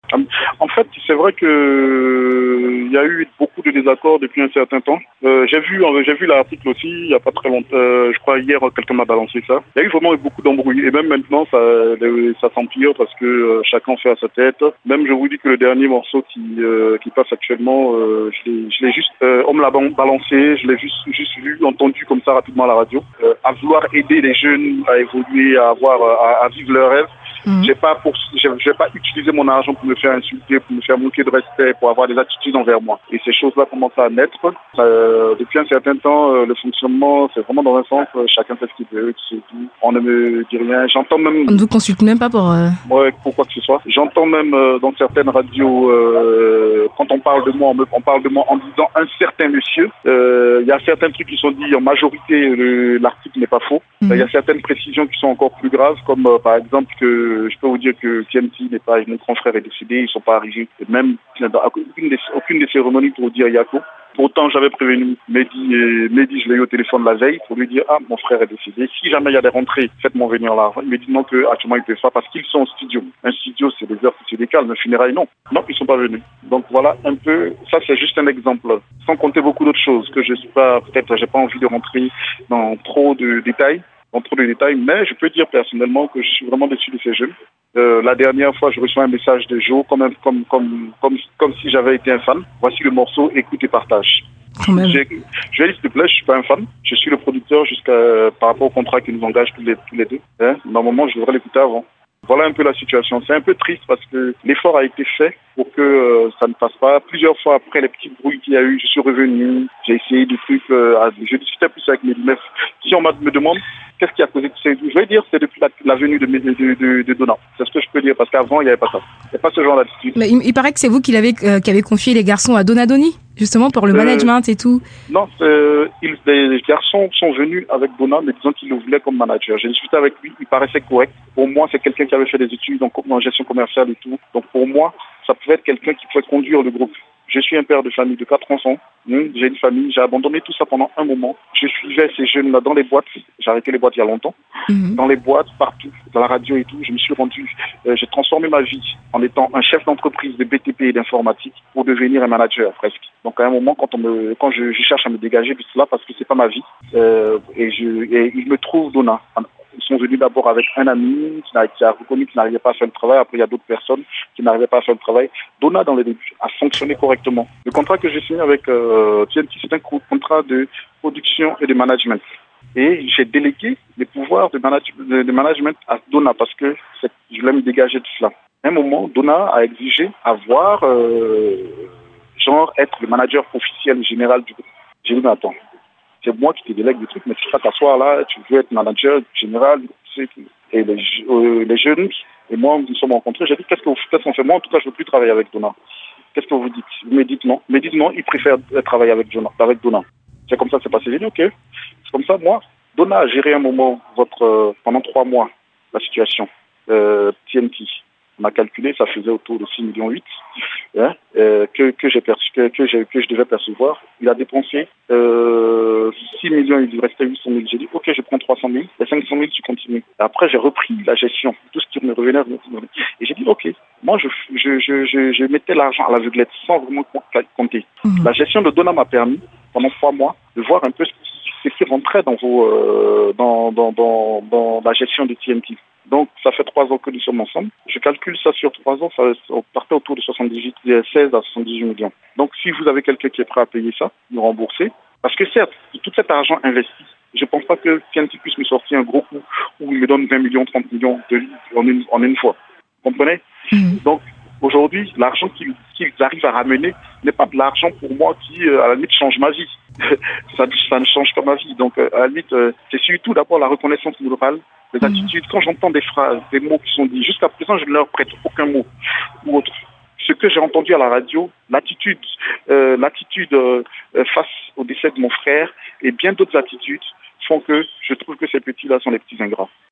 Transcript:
En fait, c'est vrai que il y a eu beaucoup de désaccords depuis un certain temps. J'ai vu l'article aussi il y a pas très longtemps. Je crois hier quelqu'un m'a balancé ça. Il y a eu vraiment beaucoup d'embrouilles et même maintenant ça s'empire parce que chacun fait à sa tête. Même je vous dis que le dernier morceau qui passe actuellement, je l'ai juste on me l'a balancé, je l'ai juste vu, entendu comme ça rapidement à la radio. À vouloir aider les jeunes à évoluer, à vivre leurs rêves. Je vais pas utiliser mon argent pour me faire insulter, pour me faire manquer de respect, pour avoir des attitudes envers moi. Et ces choses-là commencent à naître. Depuis un certain temps, le fonctionnement, c'est vraiment dans un sens, chacun fait ce qu'il veut, on ne me dit rien. J'entends même... On ne vous consulte même pas pour... Ouais, pour quoi que ce soit. J'entends même dans certaines radios, quand on parle de moi, on parle de moi en disant un certain monsieur. Il y a certains trucs qui sont dits en majorité, l'article n'est pas faux. Il y a certaines précisions qui sont encore plus graves, comme par exemple que je peux vous dire que TNT n'est pas, mon grand frère est décédé, ils sont pas arrivés, même dans aucune des cérémonies pour dire Yako. Pourtant, j'avais prévenu Mehdi, et Mehdi, je l'ai eu au téléphone la veille pour lui dire « Ah, mon frère est décédé. Si jamais il y a des rentrées, faites-moi venir là. » Il me dit non, qu'actuellement, ils ne peuvent pas parce qu'ils sont en studio. Un studio, c'est des heures qui se décalent, mais funérailles, non. Non, ils ne sont pas venus. Donc voilà un peu, ça c'est juste un exemple. Sans compter beaucoup d'autres choses que je suis pas, peut-être, j'ai pas envie de rentrer dans trop de détails, mais je peux dire personnellement que je suis vraiment déçu de ces jeunes. La dernière fois, je reçois un message de Joe, comme si j'avais été un fan. Voici le morceau, écoute et partage. Je vais dire, s'il te plaît, je suis pas un fan. Je suis le producteur par rapport au contrat qui nous engage tous les deux. Normalement, je devrais l'écouter avant. Voilà un peu la situation. C'est un peu triste parce que l'effort a été fait pour que ça ne passe pas. Plusieurs fois après les petits bruits qu'il y a eu, je suis revenu. J'ai essayé des trucs. Je discutais plus avec mes meufs. Si on me demande qu'est-ce qui a causé tout ça, je vais dire c'est depuis la venue de Donna. C'est ce que je peux dire parce qu'avant il n'y avait pas ça. Il n'y avait pas ce genre d'attitude. Mais il paraît que c'est vous qui avez confié les garçons à Donadoni, justement pour le management et tout. Non, les garçons sont venus avec Donna, mais disant qu'ils le voulaient comme manager. J'ai discuté avec lui, il paraissait correct. Pour moi, c'est quelqu'un qui avait fait des études en gestion commerciale et tout. Donc pour moi, ça pouvait être quelqu'un qui pouvait conduire le groupe. Je suis un père de famille de 4 enfants. J'ai une famille. J'ai abandonné tout ça pendant un moment. Je suivais ces jeunes-là dans les boîtes. J'ai arrêté les boîtes il y a longtemps. Dans les boîtes, partout, dans la radio et tout. Je me suis rendu. J'ai transformé ma vie en étant un chef d'entreprise de BTP et d'informatique pour devenir un manager presque. Donc à un moment, quand je cherche à me dégager de cela parce que c'est pas ma vie, et il me trouve Donna. Ils sont venus d'abord avec un ami qui a reconnu qu'il n'arrivait pas à faire le travail. Après, il y a d'autres personnes qui n'arrivaient pas à faire le travail. Donna, dans les débuts, a fonctionné correctement. Le contrat que j'ai signé avec TNT, c'est un contrat de production et de management. Et j'ai délégué les pouvoirs de management à Donna parce que je voulais me dégager de cela. À un moment, Donna a exigé avoir, être le manager officiel général du groupe. J'ai dit, mais attends. C'est moi qui te délègue le truc, mais tu vas t'asseoir là, tu veux être manager général, et les jeunes, et moi, nous sommes rencontrés, j'ai dit, qu'est-ce qu'on fait? Moi, en tout cas, je ne veux plus travailler avec Donna. Qu'est-ce que vous dites? Vous me dites non. Mais dites non, il préfère travailler avec Donna. C'est comme ça que c'est passé. J'ai dit, ok. C'est comme ça, moi, Donna a géré un moment, pendant 3 mois, la situation. TNT. On a calculé, ça faisait autour de 6,8 millions que je devais percevoir. Il a dépensé 6 millions, il lui restait 800 000. J'ai dit, ok, je prends 300 000, les 500 000, tu continues. Et après, j'ai repris la gestion, tout ce qui me revenait. Et j'ai dit, ok, moi, je mettais l'argent à l'aveuglette sans vraiment compter. La gestion de Donna m'a permis, pendant 3 mois, de voir un peu ce qui rentrait dans la gestion de TNT. Donc, ça fait 3 ans que nous sommes ensemble. Je calcule ça sur 3 ans, ça partait autour de 16 à 78 millions. Donc, si vous avez quelqu'un qui est prêt à payer ça, nous rembourser, parce que certes, tout cet argent investi, je ne pense pas que TNT puisse me sortir un gros coup où il me donne 20 millions, 30 millions en une fois. Vous comprenez? Donc, aujourd'hui, l'argent qu'ils arrivent à ramener n'est pas de l'argent pour moi qui, à la limite, change ma vie. ça ne change pas ma vie. Donc, à la limite, c'est surtout d'abord la reconnaissance morale, les attitudes. Quand j'entends des phrases, des mots qui sont dits, jusqu'à présent, je ne leur prête aucun mot ou autre. Ce que j'ai entendu à la radio, l'attitude face au décès de mon frère et bien d'autres attitudes font que je trouve que ces petits-là sont les petits ingrats.